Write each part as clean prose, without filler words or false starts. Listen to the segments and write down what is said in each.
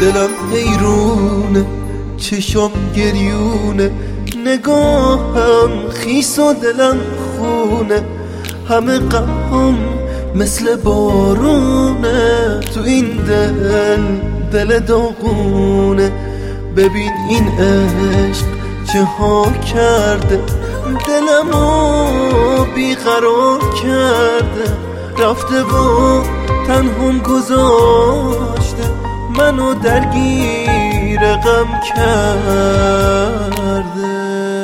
دلم حیرونه، چشام گریونه، نگاهم خیس و دلم خونه، همه غمم مثل بارونه، تو این دل داغونه. ببین این عشق چه ها کرده، دلمو بیقرار کرده، رفته و تنهام گذاشته، منو درگیر غم کرده.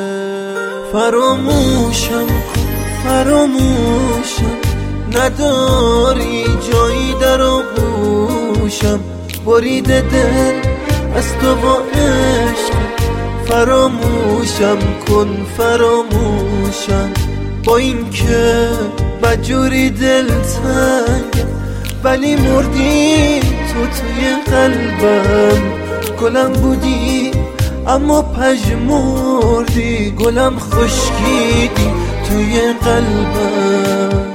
فراموشم کن فراموشم، نداری جایی در آغوشم، بریده دل از تو با عشق. فراموشم کن فراموشم، با این که بدجوری دل تنگ، ولی مردی تو توی قلبم. گلم بودی اما پژمردی، گلم خشکیدی توی قلبم.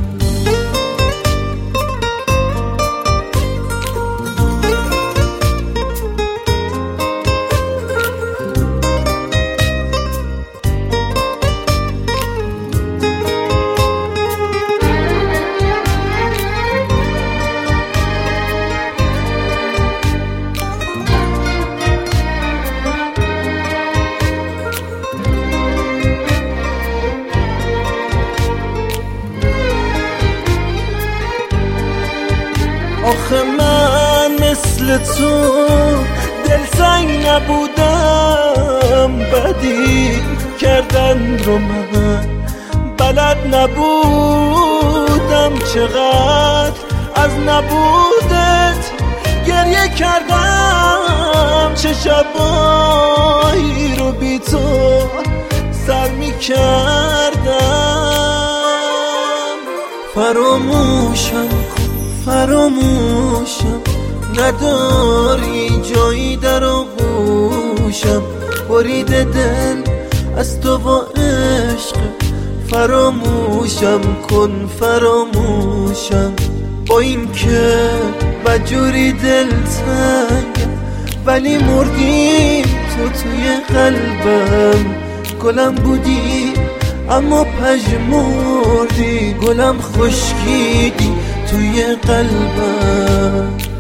آخه من مثل تو دلتنگ نبودم، بدی کردن رو من بلد نبودم، چقدر از نبودت گریه کردم، چه شبایی رو بی تو سر می کردم. فراموشم کن فراموشم، نداری جایی در آغوشم، بریده دل از تو با عشق. فراموشم کن فراموشم، با این که بدجوری دل تنگ، ولی مردی تو توی قلبم. گلم بودی اما پژمردی، گلم خشکیدی توی قلبم.